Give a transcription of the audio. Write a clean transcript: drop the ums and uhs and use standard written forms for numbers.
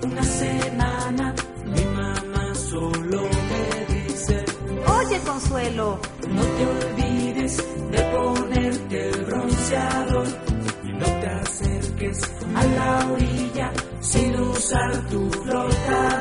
una semana, mi mamá solo me dice: Oye, Consuelo, no te olvides de ponerte el bronceador y no te acerques a la orilla sin usar tu flotador.